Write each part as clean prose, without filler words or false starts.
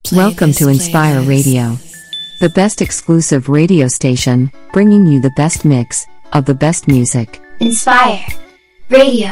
Welcome to Inspire Radio, the best exclusive radio station, bringing you the best mix of the best music. Inspire Radio.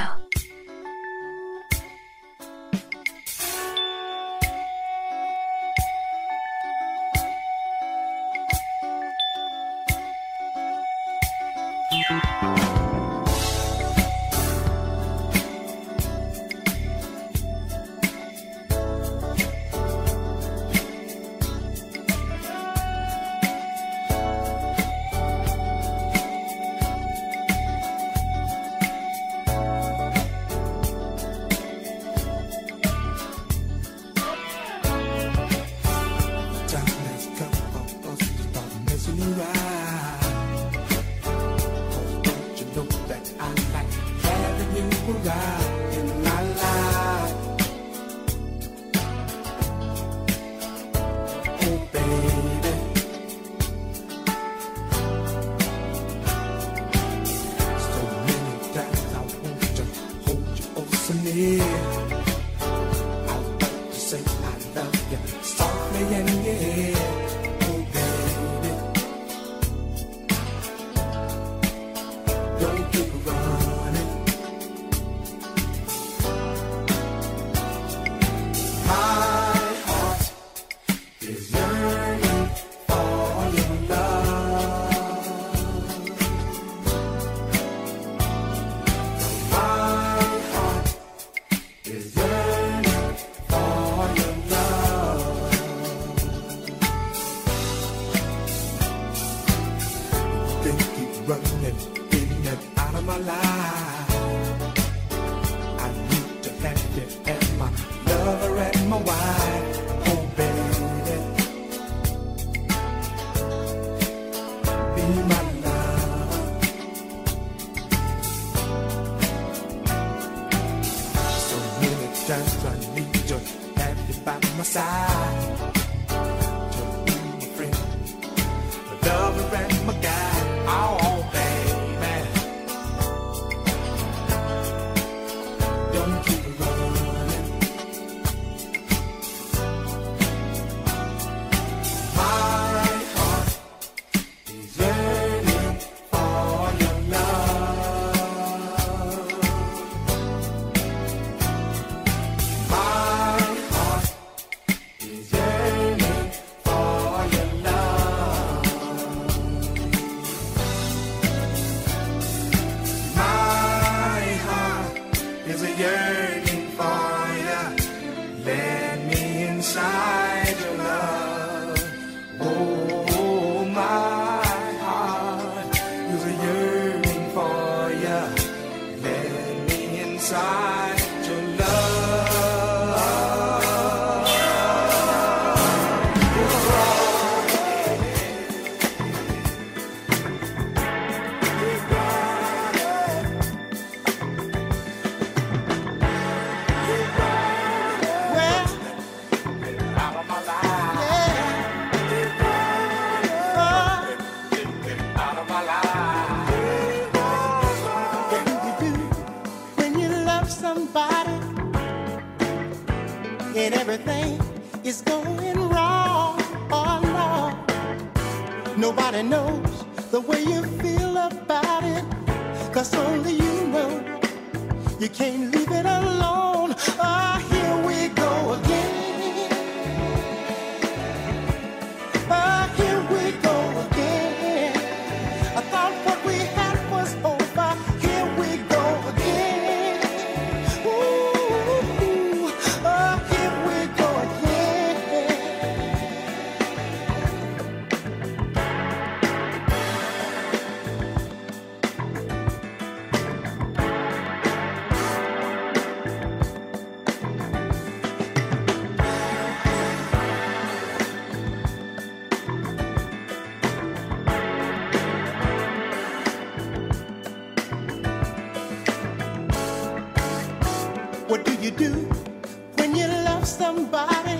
What do you do when you love somebody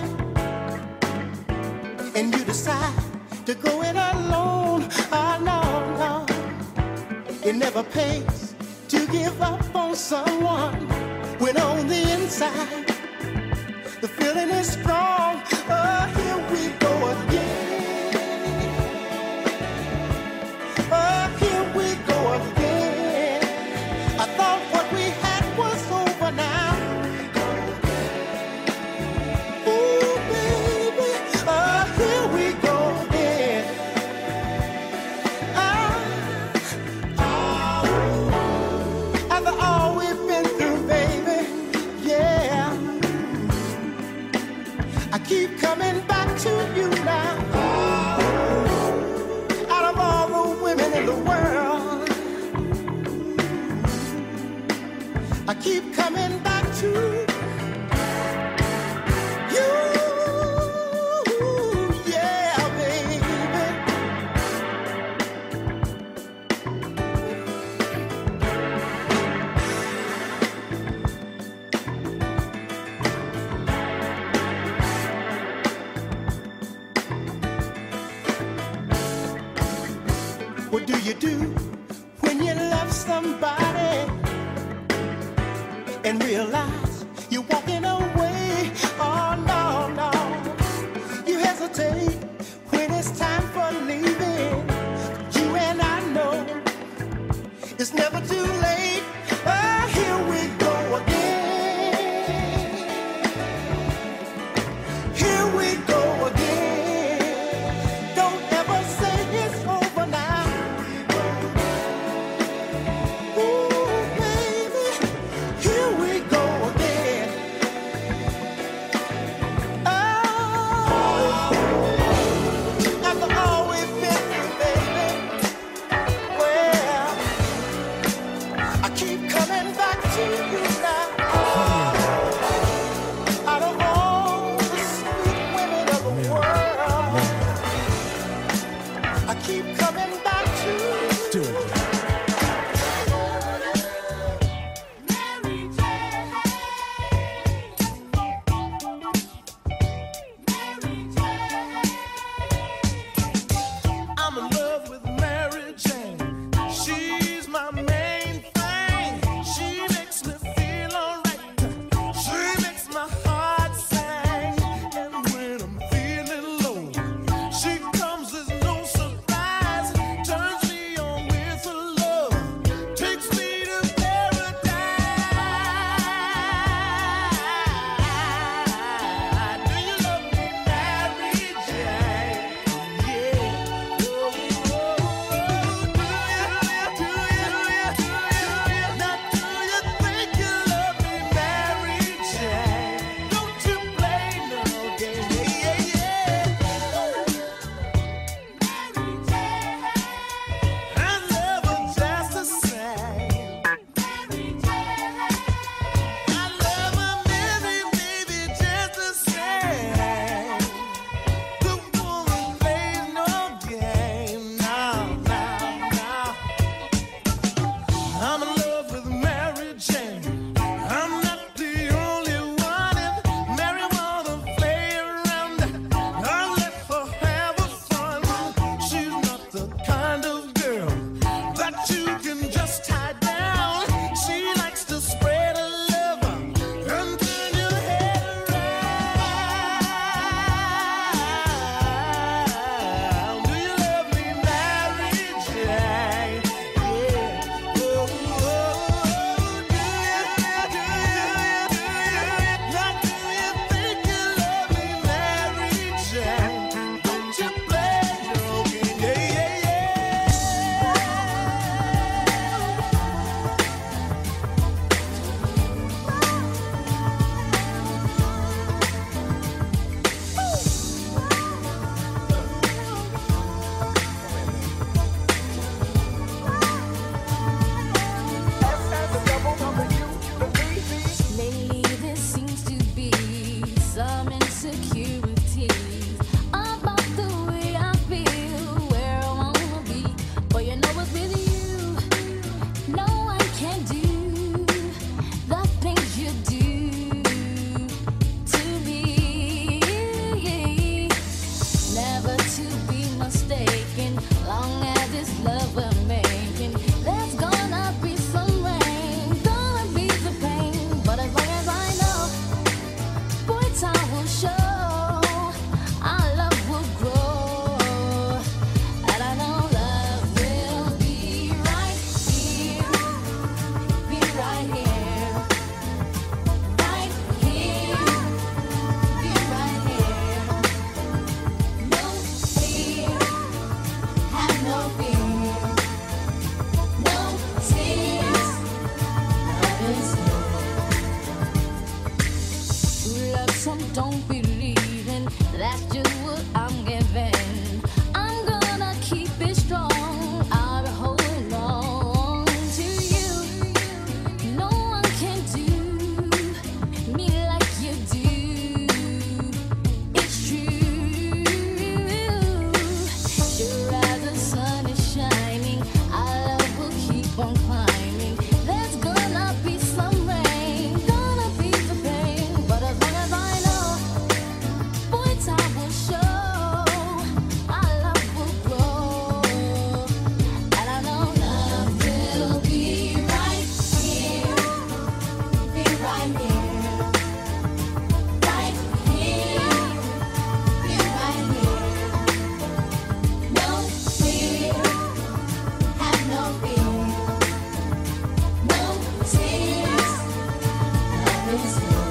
and you decide to go it alone? Oh, no, no. It never pays to give up on someone when on the inside the feeling is strong. Oh, here coming back to you now. Out of all the women in the world, I keep coming back to you. Yeah, baby. What do you do when you love somebody and realize you're walking away? Oh, no, no. You hesitate when it's time for leaving. You and I know it's never too late. Oh, here we go again. Here we go again. Don't ever say it's over now. Ooh, baby, here we go again. that's just what I'm giving. I'm gonna keep it strong. I'll be holding on to you. No one can do me like you do. It's true. Sure as the sun is shining, our love will keep on climbing. There's gonna be some rain, gonna be some pain, but as long as I know, boy, time will show our love will grow. And I know love will be right here, be right here, right here, be right here. No fear, have no fear, no tears. Love is here.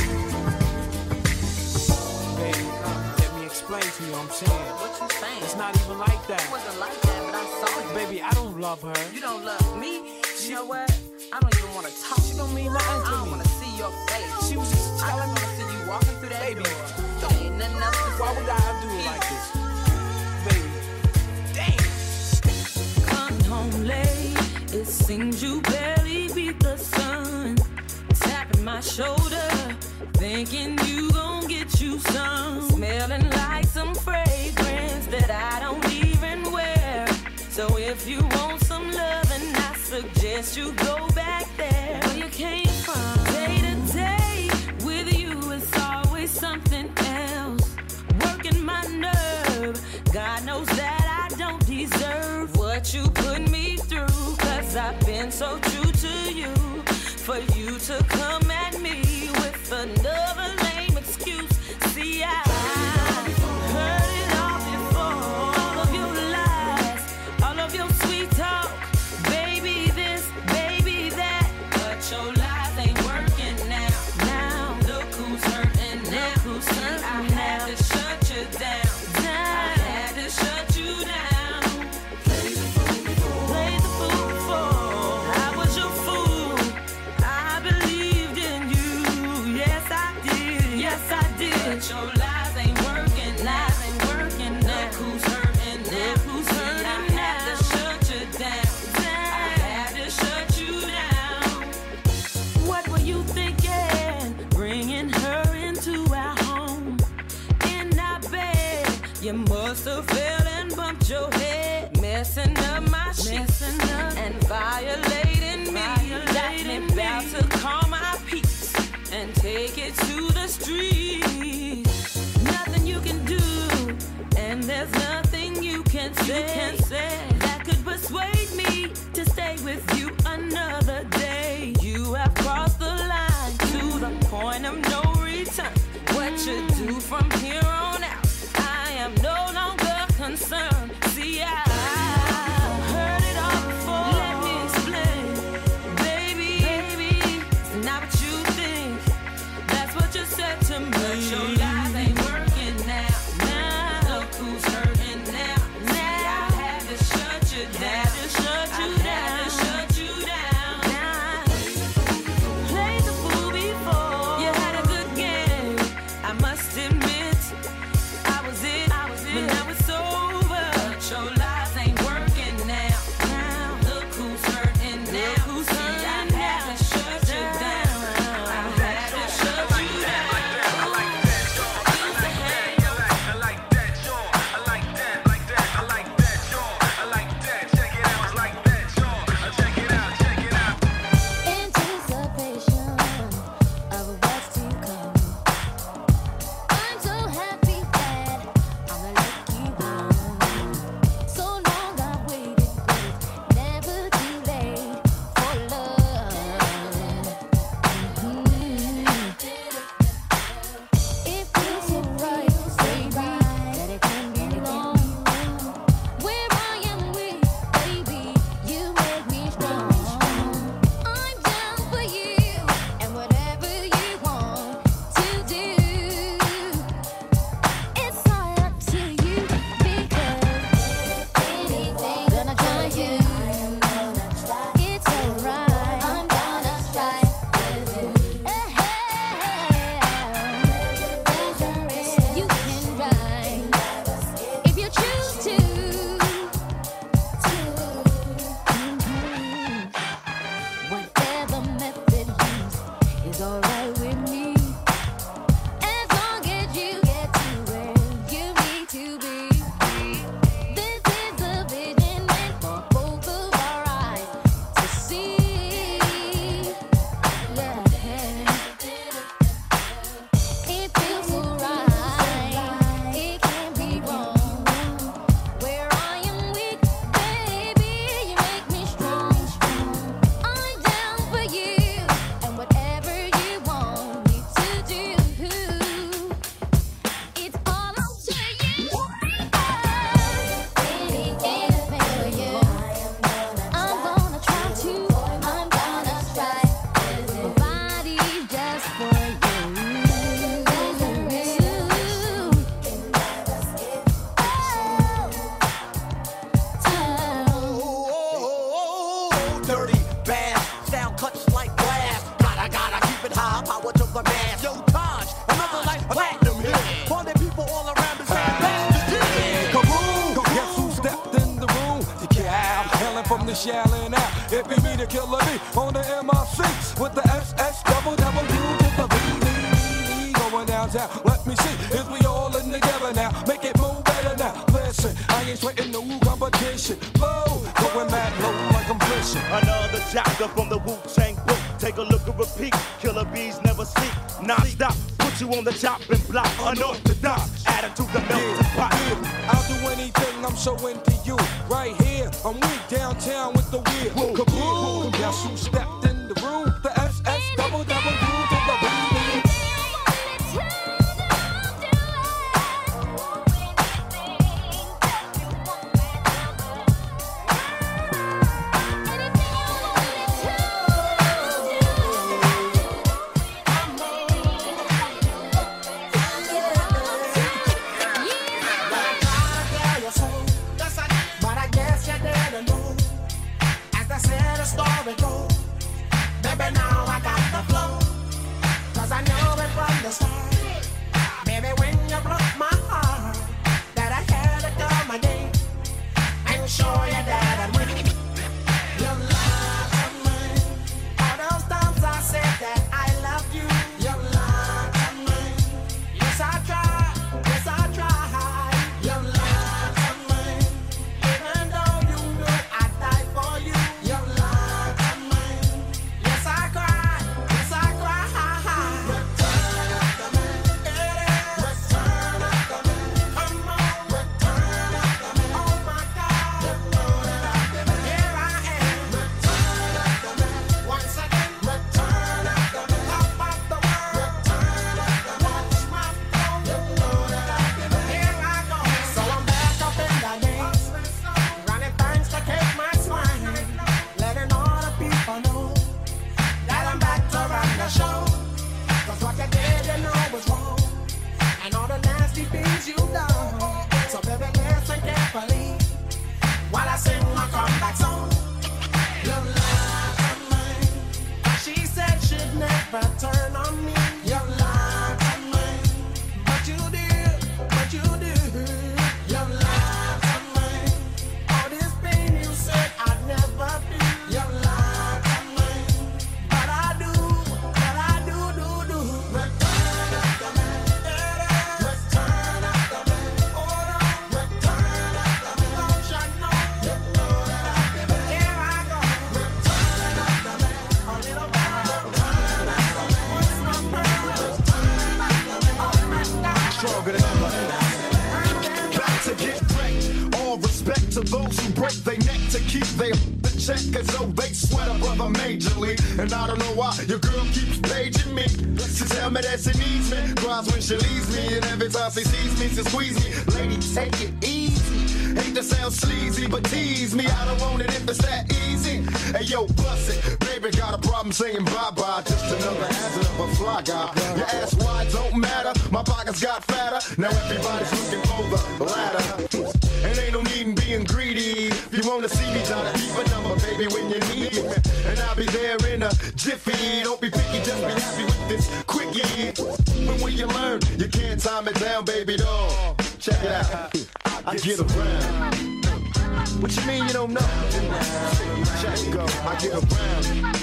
Baby, let me explain to you what I'm saying. What you saying? It's not even like that. It wasn't like that, but I saw you. Baby, I don't love her. You don't love me? You know what? I don't even want to talk. She don't mean nothing I to don't me. want to see your face. She was just I telling just me. want to see you walking through that Baby, door. Ain't nothing else to Why say. would I do it like this? Baby, damn. Come home late, it seems you barely beat the sun. Tapping my shoulder, thinking you gon' get you some. Smelling like some fragrance that I don't even wear. So if you want some loving, I suggest you go back there where you came from. Day to day with you, it's always something else. Working my nerve, God knows that I don't deserve what you put me through. Cause I've been so true to you. For you to come at me with another lame excuse. See, I heard it all before. All of your lies, all of your sweet talk. Baby this, baby that. But your lies ain't working now. Now, look who's hurting now. Look who's hurting now. I had to shut you down. I had to shut you down. Play the fool before. I was your fool. I believed in you. Yes, I did. Yes, I did. But your lies ain't working. Lies ain't working now. Look who's hurting now. Look who's hurting now. I had to shut you down. I had to shut you down. What were you thinking? Bringing her into our home. In our bed, you must have fell and bumped your head. Messing up my sheets and violating me. Got me about to call my peace and take it to the streets. Nothing you can do, and there's nothing you can say that could persuade me to stay with you another day. You have crossed the line to the point of no return. What you do from here on out, I am no longer concerned. See, I heard it all before. Let me explain, baby. It's not what you think. That's what you said to me. But your lies ain't working now. Now, look who's hurting now. Now, I had to shut shelling out. If you mean to kill a B on the MRC with the SS double to the B. Going downtown, let me see if we all in together now. Make it move better now. Listen, I ain't sweating no competition. Low, going mad low like I'm fishing. Another chapter from the Wu-Tang book. Take a look and repeat. Killer bees never sleep. Non-stop. Put you on the chopping block. Unorthodox. Attitude to melt the pot. I'll do anything, I'm so into you. Right here, I'm weak downtown with the wheel. Kaboom! Guess who stepped in the room? The SS double to the B. Baby, now I got the flow, 'cause I know it from the start. Baby, when you broke my heart, that I had to come again and show you that I'd win. Your love of mine. All those times I said that I loved you. Your love of mine. Yes, I tried. Yes, I tried. Your love of mine. Even though you knew I'd die for you. Your love of mine. Yes, I cried. Yes, I cried. Return of the man. Return of the man. Come on. Return of the man. Oh my God. Return of the man. Here I am. Return of the man. Once again. Return of the man. Top of the world. Return of the man. Watch my flow. Return of the man. Here I go. So I'm back up in the game. Running things to keep my swing. Letting all the people know that I'm back to run the show. 'Cause what you did, you know was wrong. And all the nasty things you done. So baby, listen carefully while I sing my comeback song. Your love of mine. She said she'd never turn on me. Your love of mine. But you did, but you did. Your love of mine. All this pain you said I'd never feel. Your love of mine. But I do, do. Return of the man. Return of the man. Hold on. Return of the man. Don't you know? Return of the man. Here I go. Return of the man. A little better. Return of the man. What's my prayer? Return of the man. Oh my God. Stronger than ever. Back to get wrecked. All respect to those who break their neck to keep their check, 'cause though they sweat a brother majorly. And I don't know why your girl keeps paging me. She tell me that she needs me, cries when she leaves me, and every time she sees me, she squeeze me. Lady, take it easy. Hate to sound sleazy, but tease me. I don't want it if it's that easy. Hey yo, bust it. Baby got a problem saying bye-bye. Just another hazard of a fly guy. Your ass wide don't matter. My pockets got fatter. Now everybody's looking for the ladder. And ain't no need in being greedy. If you wanna see me, try to keep a number, baby, when you need me. And I'll be there in a jiffy. Don't be picky, just be happy with this quickie. But when you learn, you can't time it down, baby doll. Check it out. I get around. What you mean you don't know? Check it go. I get around.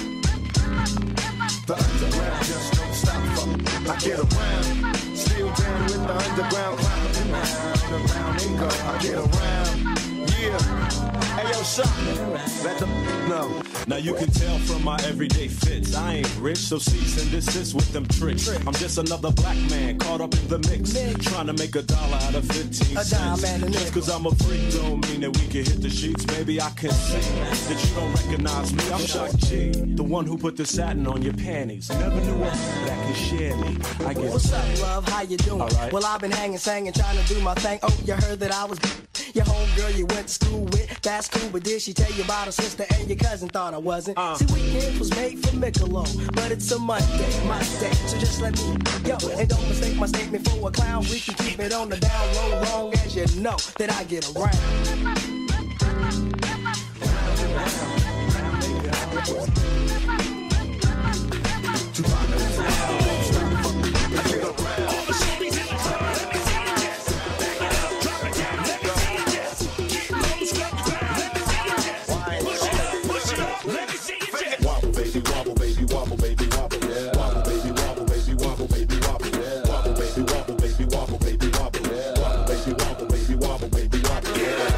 The underground just don't stop. I get around. Still down with the underground clown. Around and go. I get around. Yeah. Hey yo, shot. Let them know. Now you can tell from my everyday fits, I ain't rich, so cease and desist with them tricks. I'm just another black man caught up in the mix, trying to make $1 out of 15 cents. Just 'cause I'm a freak don't mean that we can hit the sheets. Maybe I can say that you don't recognize me. I'm Shock G, the one who put the satin on your panties. Never knew a that could share me. I get What's up, love? How you doing? All right. Well, I've been hanging, singing, trying to do my thing. Oh, you heard that I was your homegirl you went to school with. That's cool, but did she tell you about her sister and your cousin? Thought I wasn't. See, weekend was made for Michelob, but it's a Monday, my day. So just let me, yo, and don't mistake my statement for a clown. We can keep it on the down low, long as you know that I get around. wobble, baby, wobble, baby, wobble.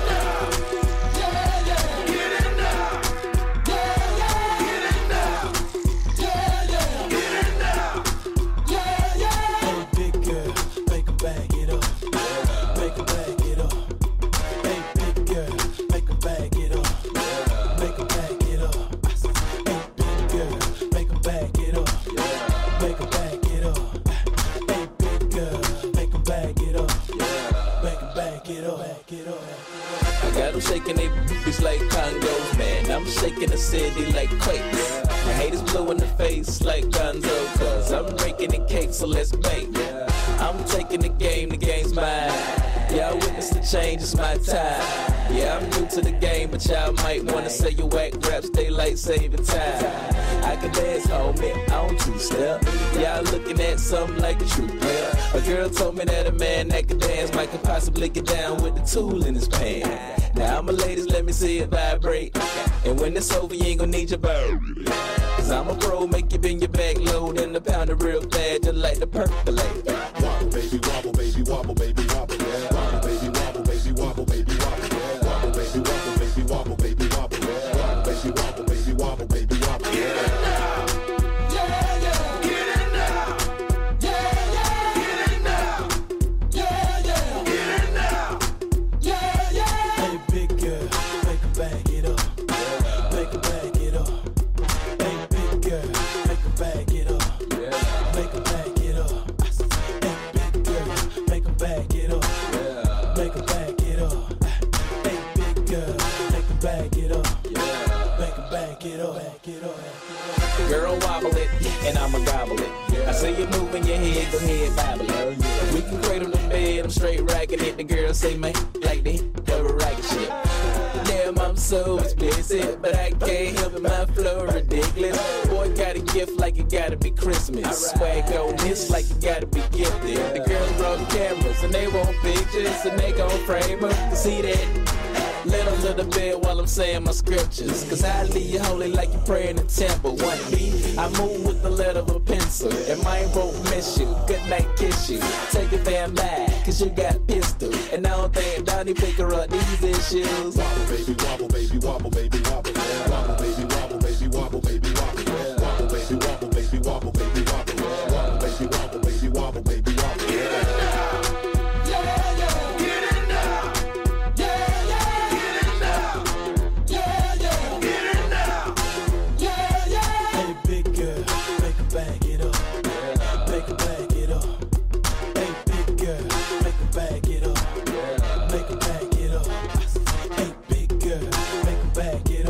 I got them shaking they booties like Congos, man. I'm shaking the city like quakes. The haters blue in the face like Gonzo, cause I'm breaking the cake, so let's bake. I'm taking the game's mine. Y'all witness the change, it's my time. Yeah, I'm new to the game, but y'all might wanna say you whack raps, daylight saving time. I can dance, homie, on two-step. Y'all looking at something like a true player. A girl told me that a man that can dance might could possibly get down with the tool in his pants. Now, my ladies, let me see it vibrate. And when it's over, you ain't gonna need your bird. Cause I'm a pro, make you bend your back low, then the pound it real bad, just like the percolate. Wobble, baby, wobble, baby, wobble, baby, wobble. Yeah. Wobble, baby, wobble, baby, wobble, baby, wobble. Yeah. Wobble, baby, wobble, baby, wobble, baby, wobble. Yeah. Wobble, baby, wobble, baby, wobble, baby, wobble. Yeah. Girl, wobble it, and I'ma gobble it. I see you moving your head, go ahead, bobble it. We can cradle the bed, I'm straight rocking it. The girl say, man, like they double rocket shit. Damn, I'm so explicit, but I can't help it, my flow ridiculous. Boy, got a gift like it gotta be Christmas. Swag on this like it gotta be gifted. The girls brought cameras, and they want pictures, and they gon' frame them. See that? Let them to the bed while I'm saying my scriptures. Cause I leave you holy like you pray in the temple. 1B, I move with the letter of a pencil. And mine won't miss you, good night kiss you. Take your damn bag, cause you got pistol. And I don't think Donnie pick her up these issues. Wobble, baby, wobble, baby, wobble, baby, wobble. Yeah. Wobble, baby, wobble, baby, wobble, baby, wobble. Yeah. Wobble, baby, wobble, baby, wobble, baby, wobble. Yeah. Wobble, baby, wobble, baby, wobble, baby, wobble. Yeah. Back it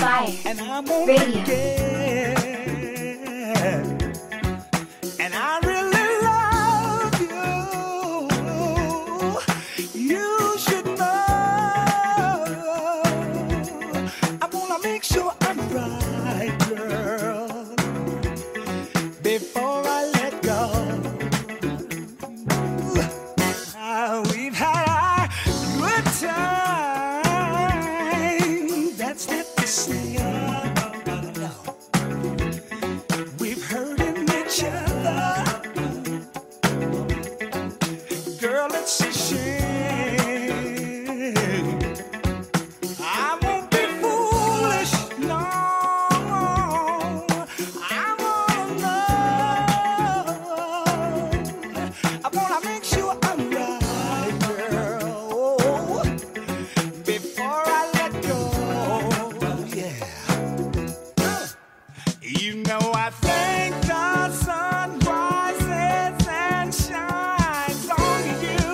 Fire and I won't Radio. forget. And I really love you. You should know. I wanna make sure I'm right, girl, before I let go. We've had a good time. That's not to say. We've hurt each other. Girl, it's a shame. I won't be foolish, no. I wanna know. I wanna make sure I'm right, girl, before I let go. Yeah. You know I think the sun rises and shines on you.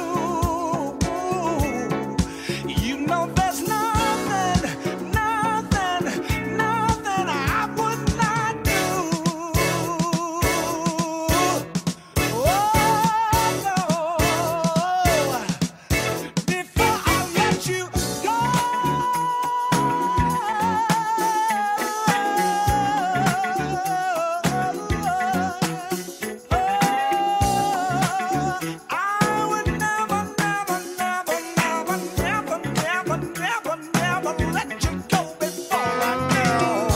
You know there's nothing, nothing, nothing I would not do. Oh no, before I let you go. I would never, never, never, never, never, never, never, never let you go before I go.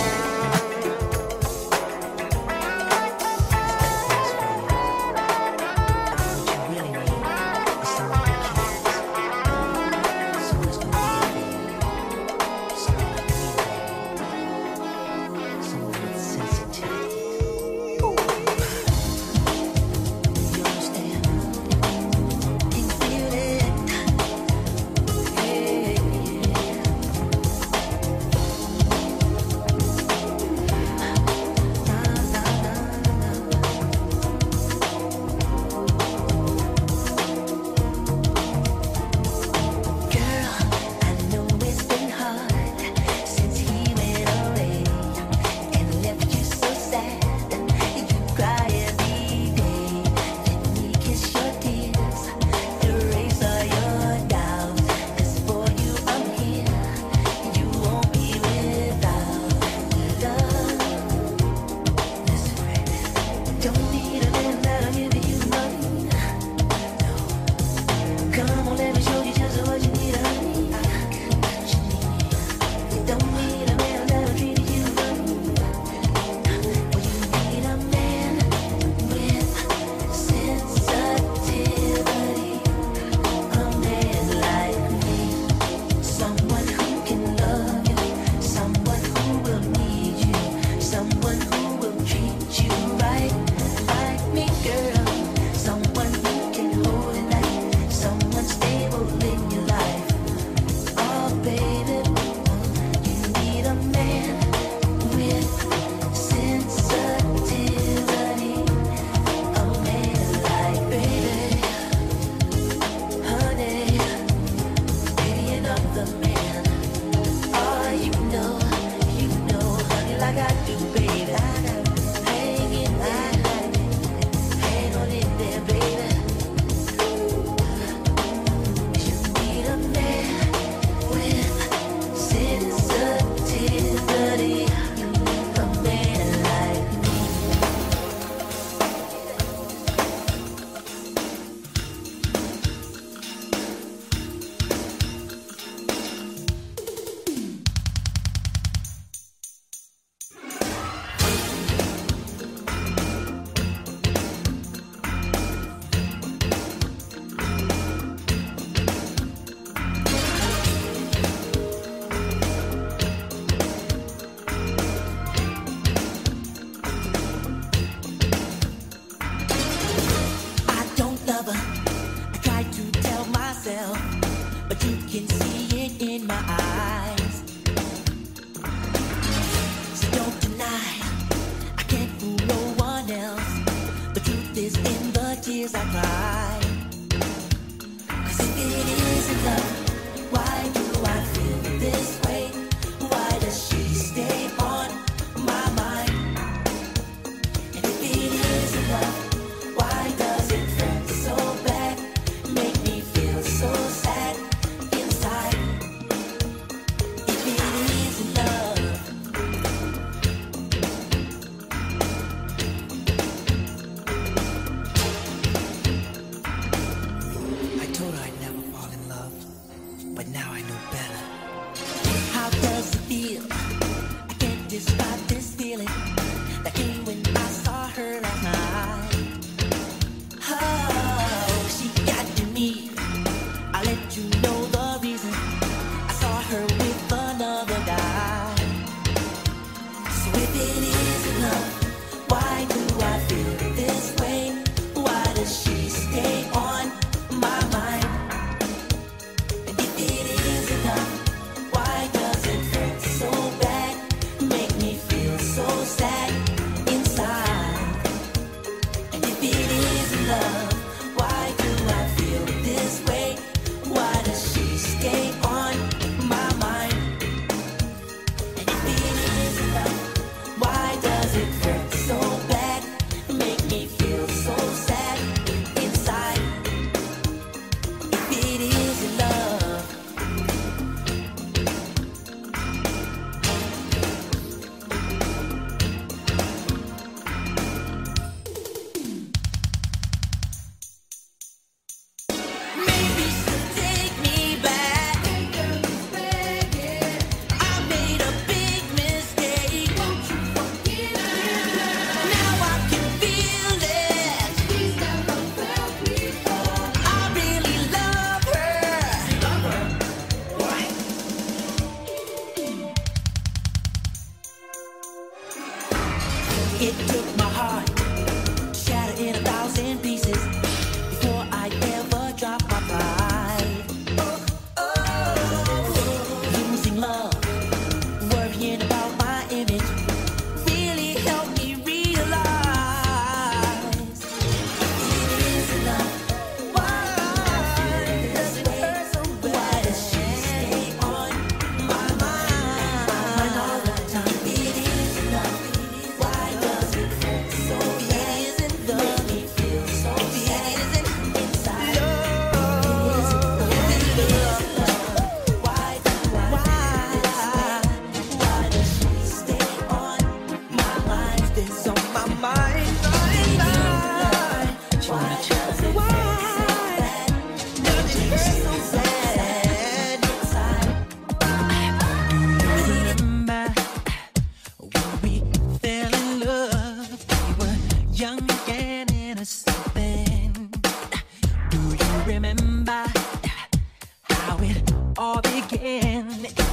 tears I cry. 'Cause if it isn't love, why do I feel this way? Why does she stay?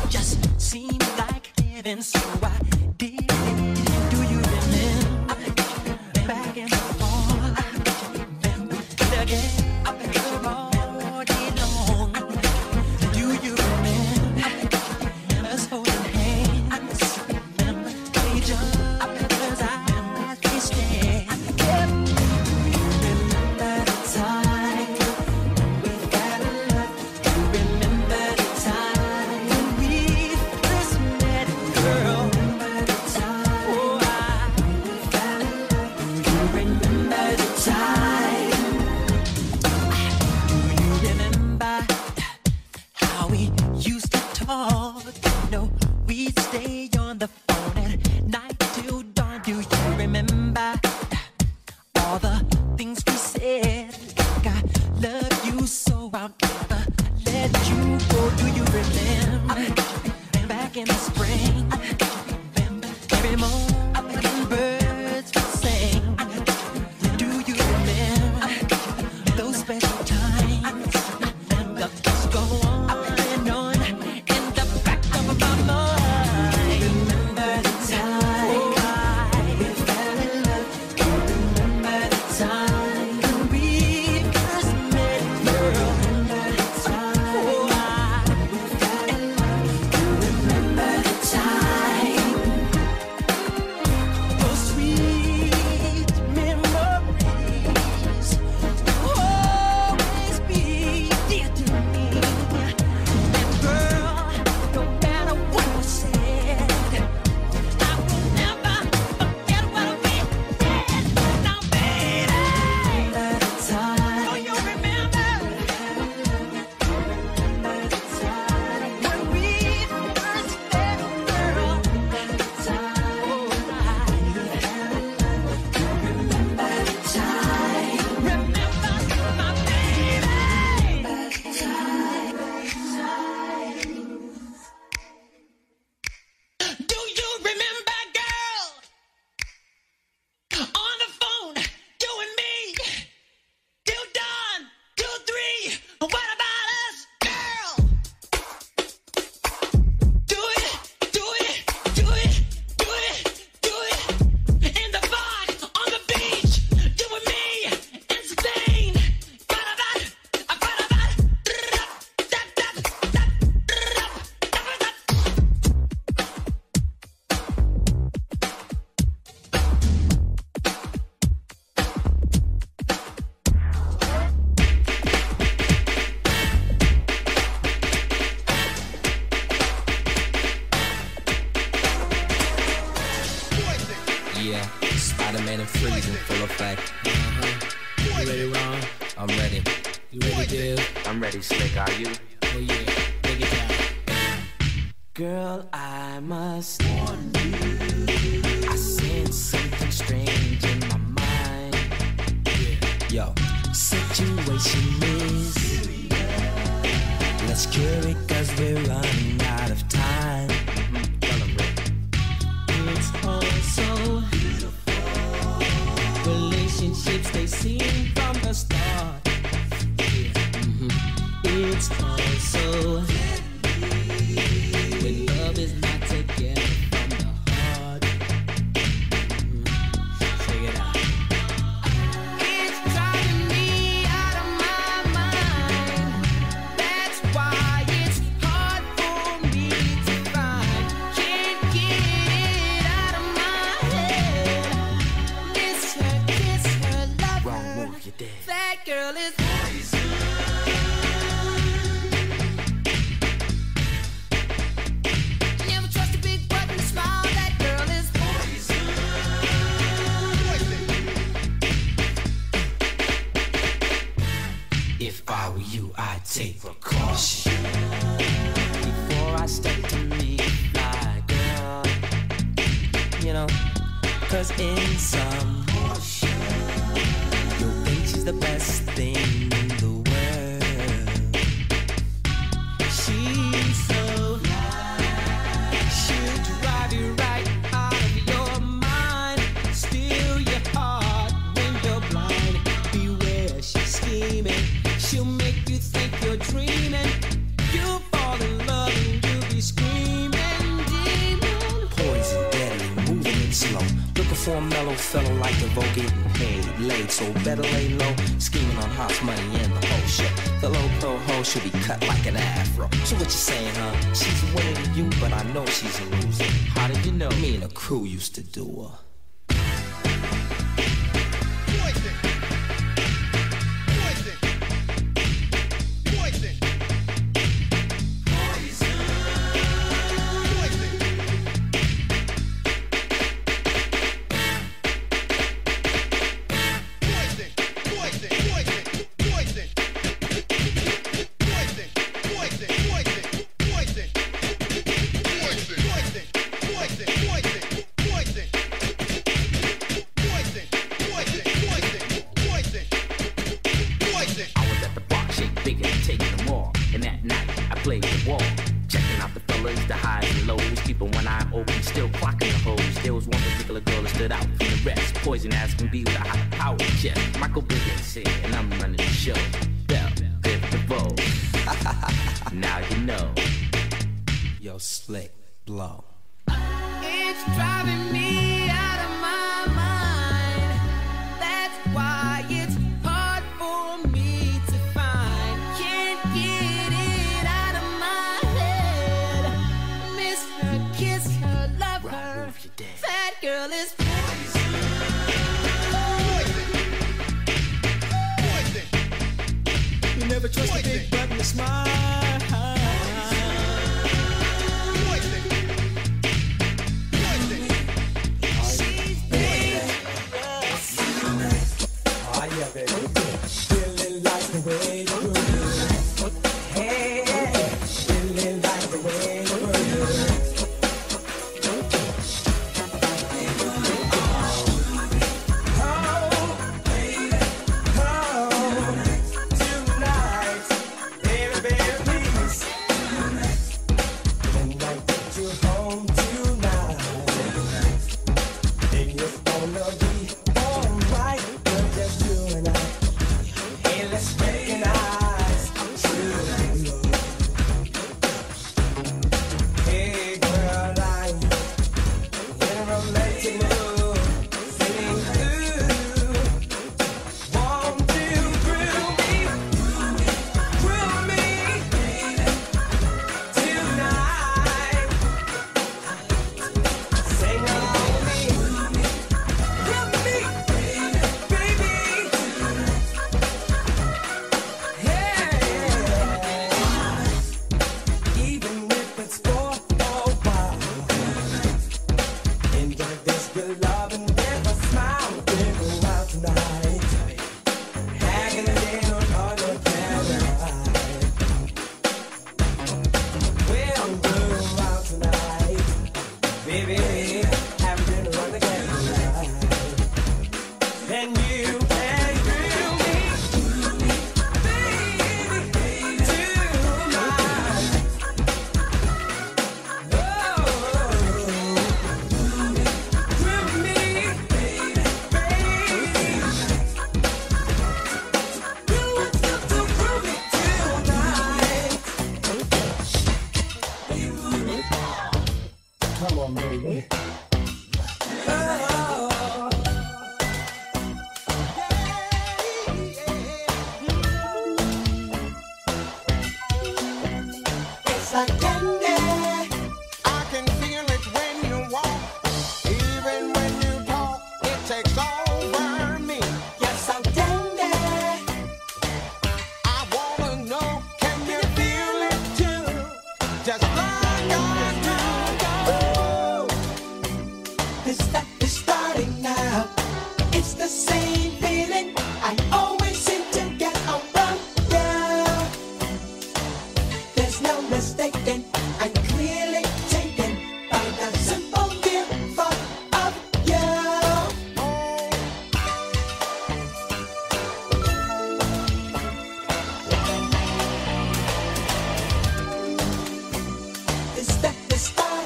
just seemed like heaven, so I did it. Do you remember back in the fall? Again, all day long. Do you remember us holding hands? Each other's eyes we stare. Remember the time we fell in love. You remember the time when we first met, girl. Remember the time, oh, we fell in love. Do you remember the time? Do you remember how we used to talk? No, we'd stay on the phone at night till dawn. Do you remember all the things we said? Like I love you so I'll never let you go. Do you remember back in the spring? Every morning birds would sing. Do you remember those special times? The thoughts go on and on in the back of my mind. Remember the time we fell in love. Remember the time when we first met, girl. Remember the time, oh, we fell in love. Remember the time. Those sweet memories will always be dear to me. And girl, no matter what was said, I will never forget what we did. Now, baby, remember the time. Oh, you remember? Remember the time when we first met, girl. Remember the time, oh, remember the time. Remember my baby. Remember the time. Do you remember, girl? On the phone, you and me, till dawn, till 3. What about us, girl? Do it, do it, do it, do it, do it. In the bar, on the beach, you and me, in Spain. What about? Yeah, Spider-Man and Freeze in full effect. You ready, Ron? I'm ready. You ready, Dave? I'm ready, Slick. Are you? Oh yeah, break it down. Girl, I must warn you, I sense something strange in my mind. Yo, Situation is, let's cure it 'cause we're running out of time. It's all so beautiful. Relationships, they seem from the start. It's all so when love is not together from the heart. Check it out. It's driving me out of my mind. That's why it's hard for me to find. Can't get it out of my head. Miss her, kiss her, love wrong her. move, you dead. That girl is never trust a big button to smile. That girl is if I were you, I'd take precaution before I step to meet fly girl. you know, 'cause in some you'll think she's the best thing in the world. She's so she'll drive you right out of your mind, steal your heart when you're blind. Beware, she's scheming. She'll make you think you're dreaming. You'll fall in love and you'll be screaming. for a mellow fellow like the vote getting paid, laid, so better lay low, scheming on hot money and the whole shit. The low pro hoe should be cut like an afro. So what you saying, huh? She's a winner to you, but I know she's a loser. How did you know? Me and the crew used to do her.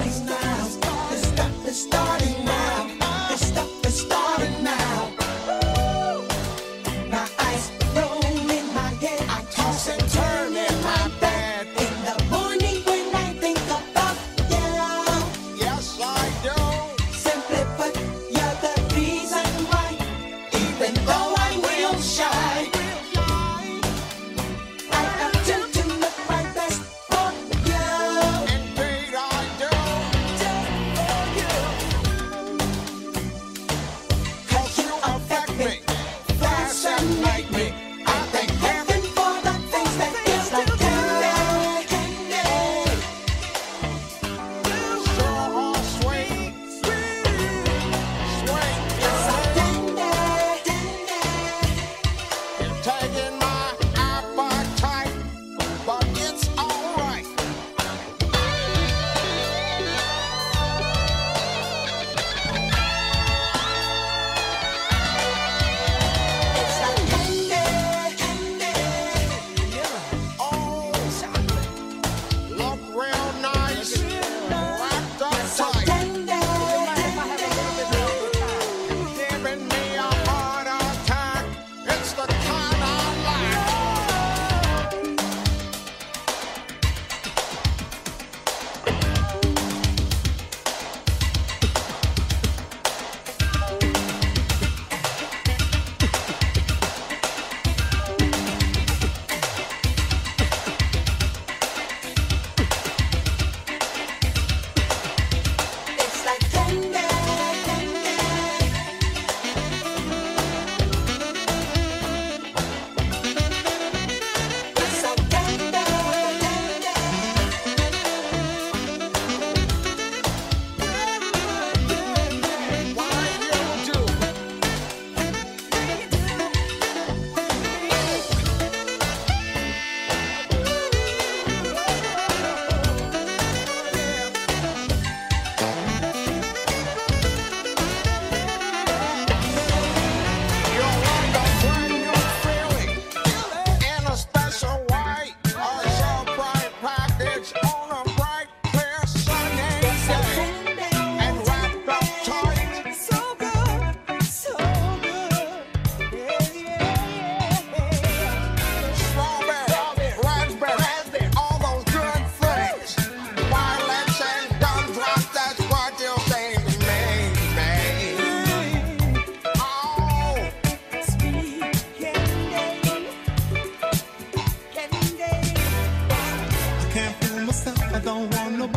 Starting now.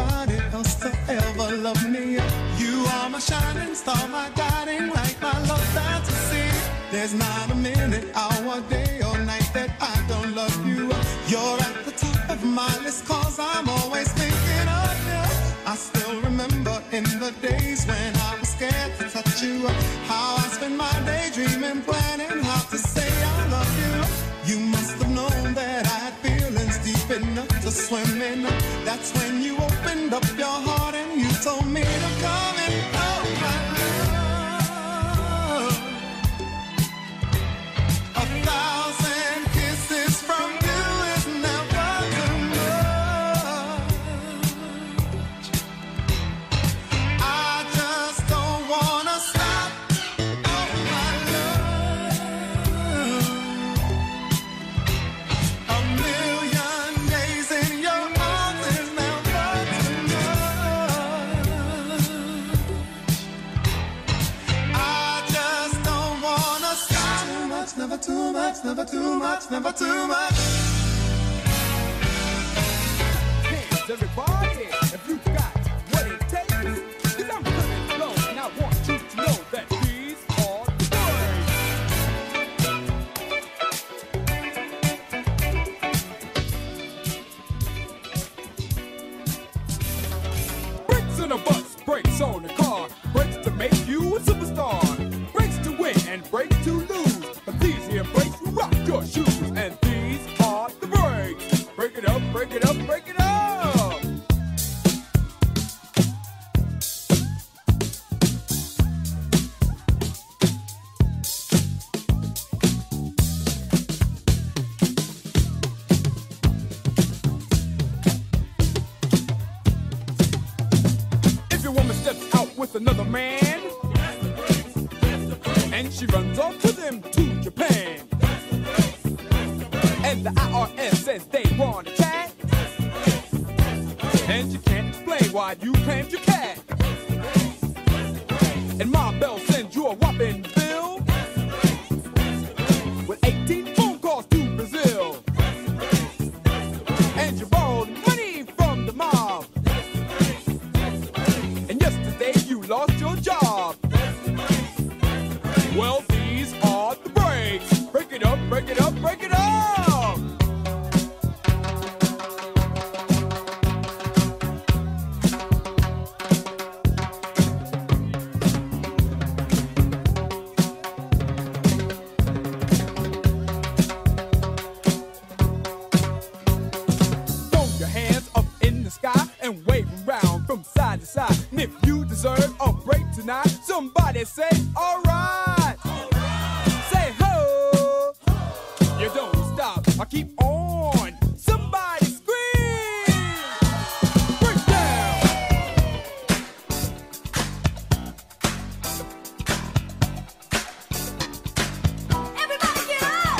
nobody else to ever love me. You are my shining star, my guiding light, my love fantasy. There's not a minute, hour, day or night that I don't love you. You're at the top of my list, cause I'm always thinking of you. I still remember in the days when I was scared to touch you, how I spent my day dreaming, planning how to say I love you. You must have known that I had feelings deep enough to swim in. That's when you opened up your heart and you told me to come in. Oh my love, 1,000 kisses from you is never too much. I just don't wanna stop. Oh my love, a million days in your arms is never too much. I just don't wanna stop. Too much, never too much, never too much, never too much. Hands, everybody, if you've got what it takes, 'cause I'm feeling low, and I want you to know that these are the brakes on a bus, brakes on a car, brakes to make you a superstar, brakes to win and brakes to lose. But these here brakes will rock your shoes, and these are the brakes. Break it up, break it up, break it up. If your woman steps out with another man, and she runs off to them to Japan, and the IRS says they want a cat, and you can't explain why you claimed your cat, and Ma Bell sends you a whopping bill with 18 phone calls to Brazil, and you borrowed money from the mob, and yesterday you lost your job. Well, these are the breaks. Break it up, break it up, break it up. Throw your hands up in the sky and wave around from side to side. And if you deserve a break tonight, somebody say, all right. Say ho. You don't stop. I keep on. Somebody scream. Break down. Everybody get up!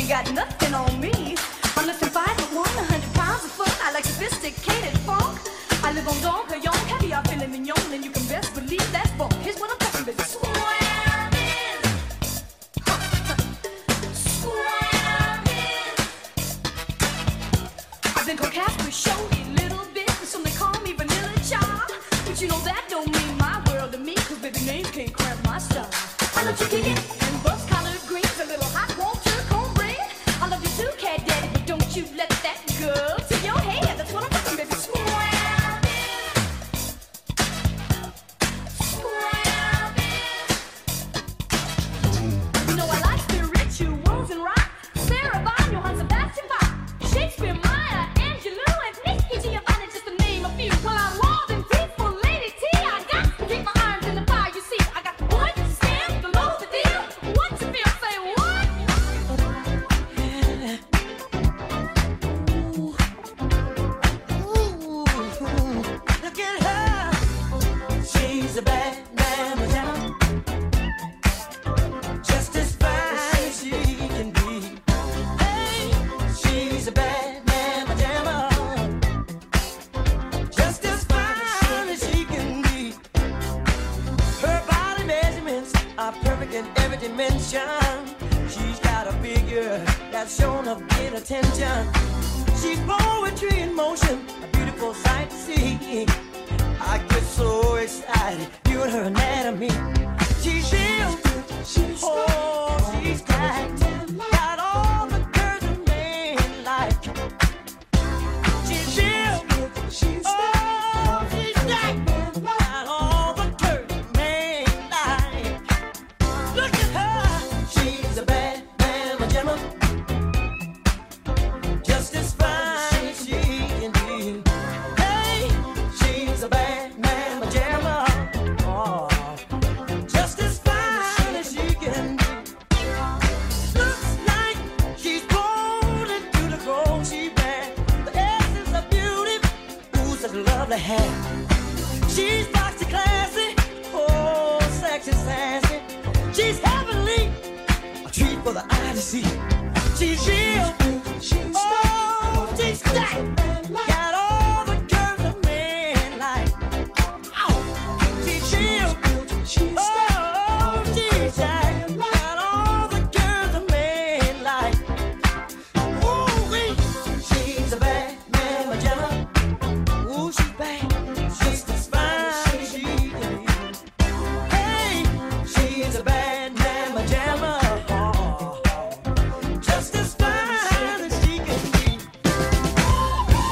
ain't got nothing on me. I'm less than 5'1", 100 pounds of fun. I like sophisticated funk. I live on Don Perignon, heavy, I filet mignon, and you can best believe that's funk. Here's what I'm talking about. Swamming. Swamming. I've been called Casper, showy, little bit, and some they call me Vanilla Child. But you know that don't mean my world to me, cause baby names can't cramp my style. I love chicken and bus collard greens, a little hot water, cornbread. I love you too, cat daddy, but don't you let that go to your head. That's what I'm talking, baby. You know I like spirituals and rock. Sarah Vaughan, Johann Sebastian Bach, Shakespeare, Maya Angelou, and Nicky Giovanni, just to name a few. Well, I'm more than peaceful, Lady T. I got to keep my arms in the fire. You see, I got the point, the stand, the low, the deal. What you feel? Say what? Look at her. She's a bad mamma jamma. Just as fine as she can be. Hey, she's a bad mamma jamma. Just as fine as she can be. Her body measurements are perfect in every dimension. She's got a figure that's shown of great attention. She's poetry in motion, a beautiful sight to see. I get so excited viewing her anatomy. She's real, oh, she's tight, got all the curves a man like. She's real, oh, she's tight, got all the curves a man like. Look at her, she's a bad mamma jamma. Just as fine as she can be. Hey, she's a bad mamma jamma. Oh, just as fine as she can be. Looks like she's born into the gold she wears. The essence of beauty, ooh, such lovely hair. She's boxy classy, oh, sexy sassy. She's heavenly, a treat for the eye to see. She's real. Oh, she's tight, got all the curves a man like. Oh, she's real. Oh, she's tight, got all the curves a man like. Ooh, she's a bad mamma jamma. Ooh, she's bad, just as fine as she can be. Hey, she's a bad mamma jamma. Just as fine as she can be.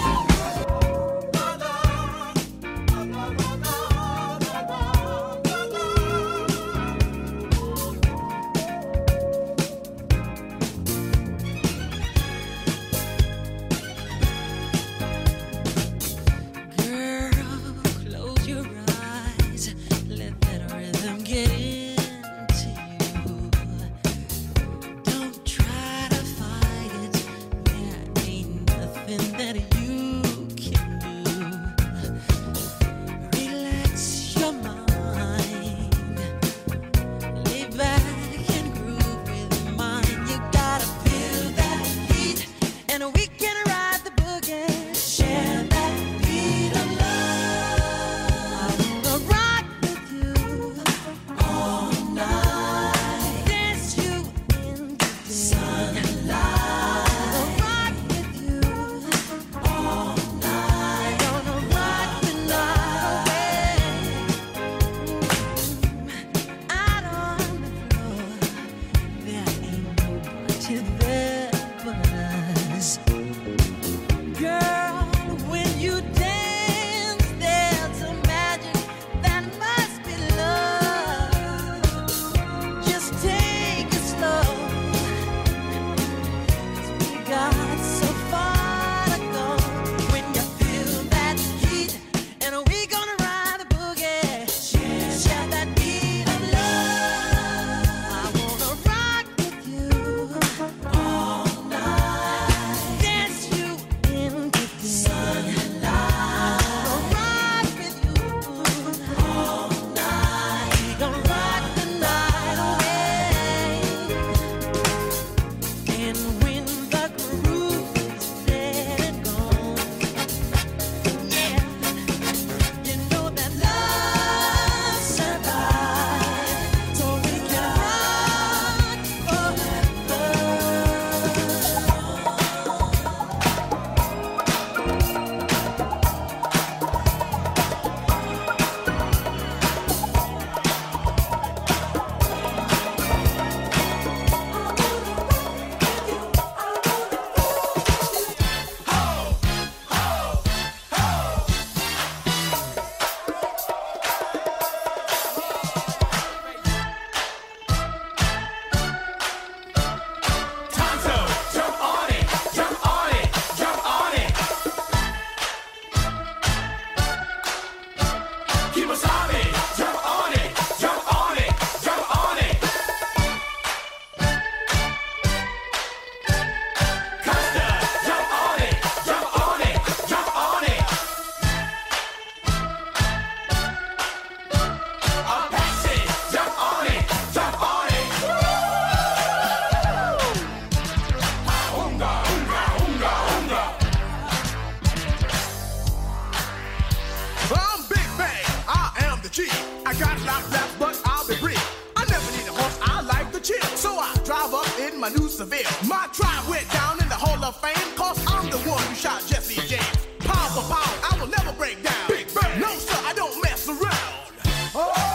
New Seville. My tribe went down in the Hall of Fame, cause I'm the one who shot Jesse James. Pound for pound, I will never break down. Big Bang. No, sir, I don't mess around. Oh!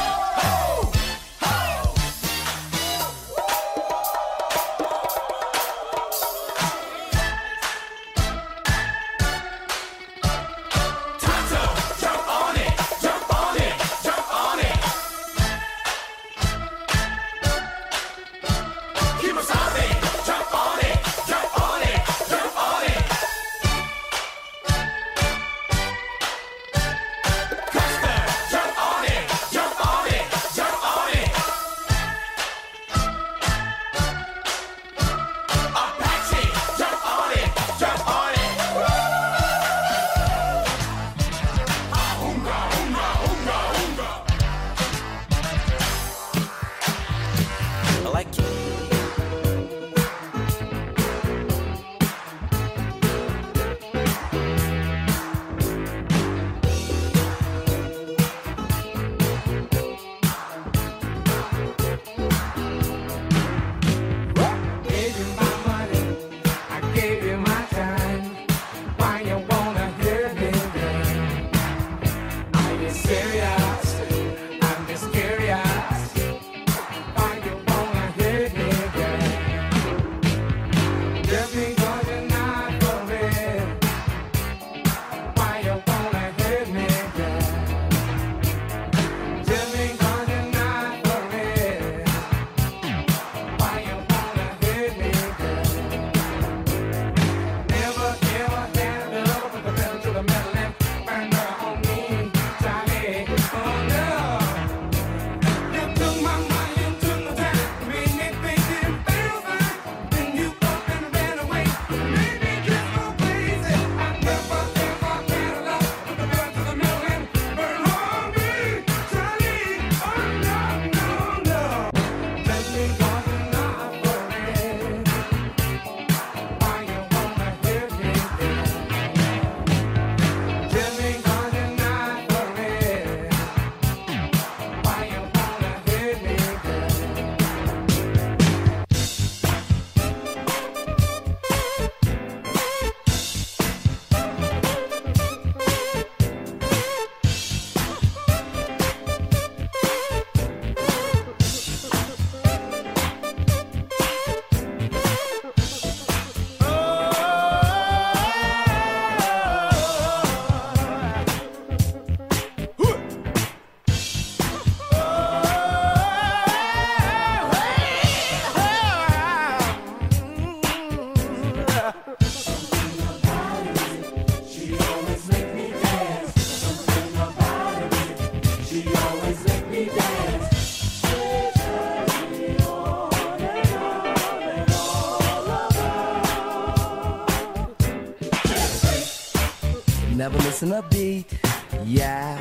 Never missing a beat, yeah.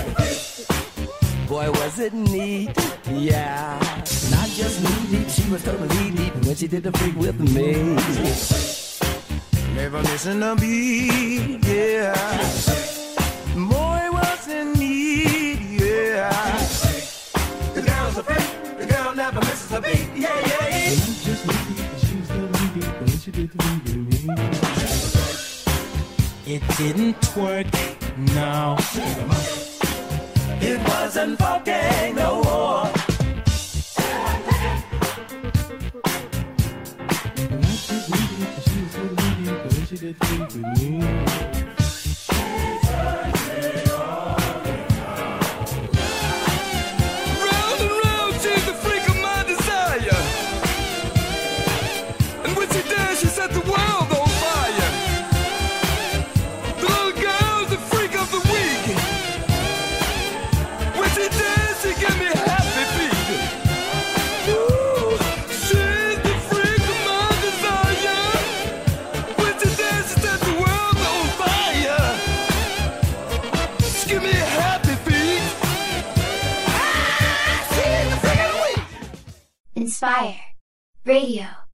Boy, was it neat, yeah. Not just knee deep, she was totally deep when she did the freak with me. Never missing a beat, yeah. Boy, was it neat, yeah. The girl's a freak, the girl never misses a beat, yeah, yeah, yeah. Just knee deep, she was totally deep when she did the freak with me. It didn't work, no. It wasn't funky no more. Round and round, she's the freak of my desire. And when she does, she set the world on fire. The little girl's the freak of the week. When she does, she give me happy feet. Ooh, she's the freak of my desire. When she does, she set the world on fire. She give me happy feet. Inspire Radio.